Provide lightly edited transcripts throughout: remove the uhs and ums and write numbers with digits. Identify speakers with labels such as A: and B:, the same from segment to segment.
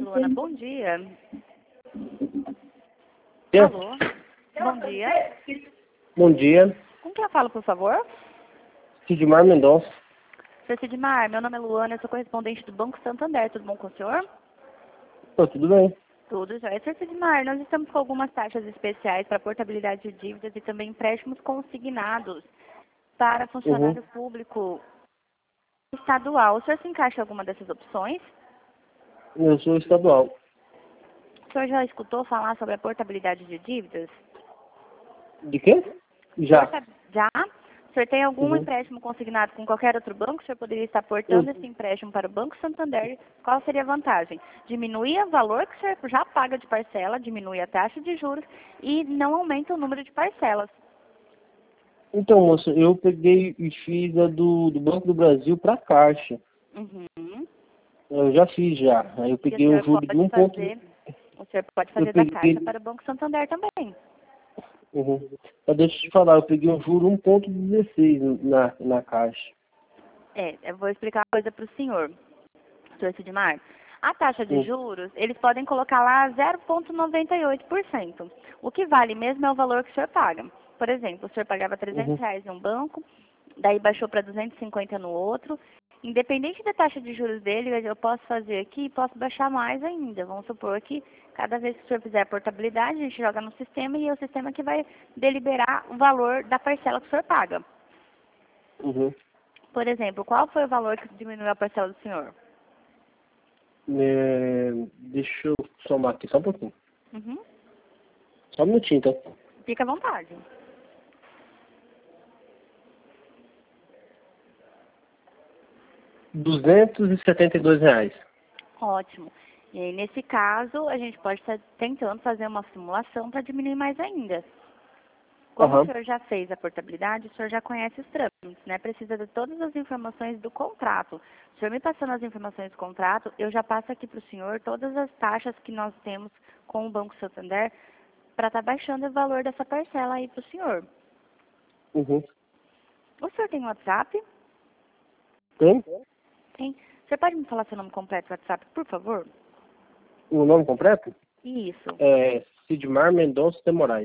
A: Luana, bom dia.
B: É.
A: Alô? Bom dia.
B: Bom dia,
A: Com quem eu falo, por favor?
B: Sidmar Mendonça.
A: Sr. Sidmar, meu nome é Luana, eu sou correspondente do Banco Santander. Tudo bom com o senhor?
B: Tudo bem?
A: Tudo já. Sr. Sidmar, nós estamos com algumas taxas especiais para portabilidade de dívidas e também empréstimos consignados para funcionário público estadual. O senhor se encaixa em alguma dessas opções?
B: Eu sou estadual.
A: O senhor já escutou falar sobre a portabilidade de dívidas?
B: De quê? Já.
A: Já? O senhor tem algum
B: Uhum.
A: empréstimo consignado com qualquer outro banco? O senhor poderia estar portando esse empréstimo para o Banco Santander. Qual seria a vantagem? Diminuir o valor que o senhor já paga de parcela, diminui a taxa de juros e não aumenta o número de parcelas.
B: Então, moça, eu peguei e fiz a do Banco do Brasil para a Caixa.
A: Uhum.
B: Eu já fiz já. Aí eu
A: E
B: peguei um juro de 1 ponto.
A: o senhor pode
B: Eu
A: fazer da
B: peguei.
A: Caixa para o Banco Santander também.
B: Uhum. Mas deixa eu te falar, eu peguei um juro 1,16 na Caixa.
A: Eu vou explicar uma coisa para o senhor Sidmar. A taxa de juros, eles podem colocar lá 0,98%. O que vale mesmo é o valor que o senhor paga. Por exemplo, o senhor pagava R$ 300 em um banco, daí baixou para 250 no outro. Independente da taxa de juros dele, eu posso fazer aqui e posso baixar mais ainda. Vamos supor que cada vez que o senhor fizer a portabilidade, a gente joga no sistema e é o sistema que vai deliberar o valor da parcela que o senhor paga.
B: Uhum.
A: Por exemplo, qual foi o valor que diminuiu a parcela do senhor?
B: Deixa eu somar aqui só um pouquinho.
A: Uhum.
B: Só um minutinho, tá?
A: Fica à vontade.
B: R$ 272.
A: Ótimo. E aí, nesse caso, a gente pode estar tentando fazer uma simulação para diminuir mais ainda. Como o
B: Aham.
A: senhor já fez a portabilidade, o senhor já conhece os trâmites, né? Precisa de todas as informações do contrato. O senhor me passando as informações do contrato, eu já passo aqui para o senhor todas as taxas que nós temos com o Banco Santander para estar baixando o valor dessa parcela aí para o senhor.
B: Uhum.
A: O senhor tem WhatsApp?
B: Tem?
A: Tem. O senhor pode me falar seu nome completo no WhatsApp, por favor?
B: O nome completo?
A: Isso.
B: É Sidmar Mendonça de Moraes.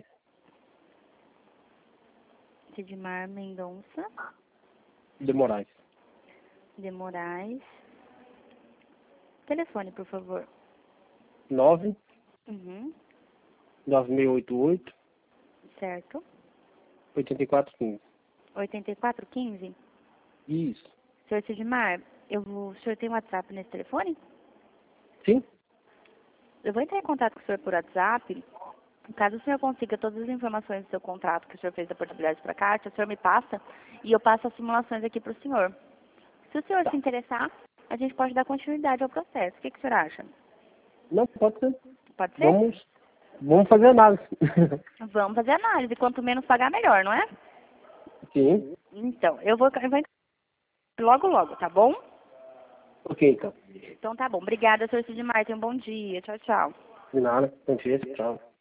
A: Sidmar Mendonça
B: De Moraes.
A: de Moraes. Telefone, por favor.
B: 9
A: Uhum.
B: 9688
A: Certo.
B: 8415.
A: 8415.
B: Isso.
A: Senhor Sidmar, o senhor tem WhatsApp nesse telefone?
B: Sim?
A: Eu vou entrar em contato com o senhor por WhatsApp. Caso o senhor consiga todas as informações do seu contrato que o senhor fez da portabilidade para a Caixa, o senhor me passa e eu passo as simulações aqui para o senhor. Se o senhor se interessar, a gente pode dar continuidade ao processo. O que o senhor acha?
B: Não, pode ser.
A: Pode ser?
B: Vamos fazer análise.
A: Vamos fazer análise. Quanto menos pagar, melhor, não é?
B: Sim.
A: Então, eu vou entrar logo, logo, tá bom?
B: Ok, então.
A: Então tá bom. Obrigada, senhor Sidmar. Tenha um bom dia. Tchau, tchau.
B: De nada. Bom dia. Tchau.